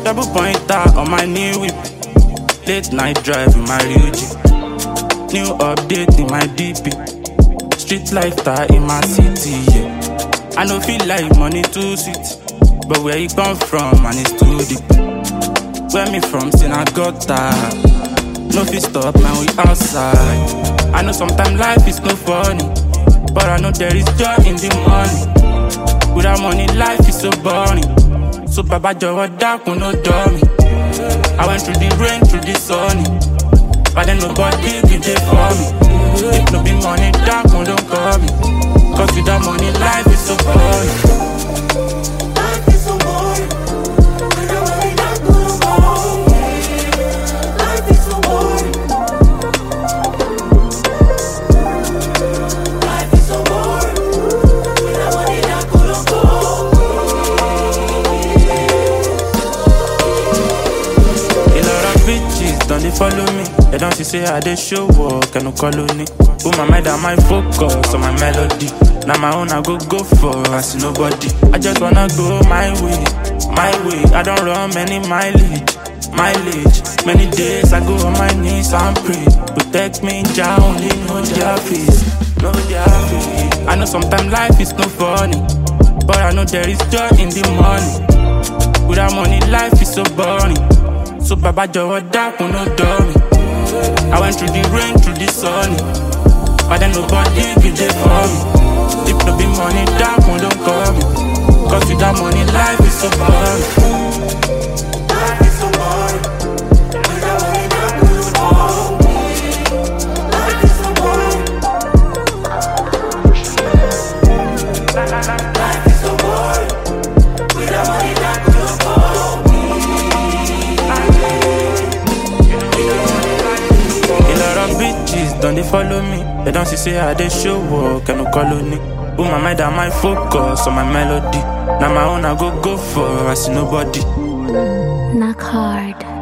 Double pointer on my new whip. Late night drive in my Ryuji. New update in my DP. Street lifestyle in my city, yeah. I no feel like money too sweet, but where you come from, man, it's too deep. Where me from, sin I got that. No fit stop, man, we outside. I know sometimes life is no funny, but I know there is joy in the money. Without money, life is so boring. So Baba Jowa dákun no dummy. I went through the rain, through the sunny, but then nobody give it for me. If no be money, dákun don't call me. Cause without money, life is so boring. Life is so boring. Without money, dákun don't call me. Life is so boring. Life is so boring. Without money, dákun don't call me. A lot of bitches don't they follow me. They don't see say I dey show work and no colony. Put my mind and my focus on my melody. Now my own I go for, I see nobody. I just wanna go my way, my way. I don't run many mileage. Many days I go on my knees and pray. Protect me, Jah, only know their face, know their face. I know sometimes life is no funny, but I know there is joy in the money. Without money, life is so boring. So Baba Jowa dákun no dummy. I went through the rain, through the sunny, but then nobody give it for me. If no be money, dákun don't call me. Cause without money, life is so boring. Life is so boring. Without money, dákun don't call me. Life is so boring. Life is so boring. Without money, dákun don't call me. A lot of bitches don't they follow me. They don't see say I dey show work and no colony. Put my mind and my focus on my melody. Now my own I go for, I see nobody. Knock hard.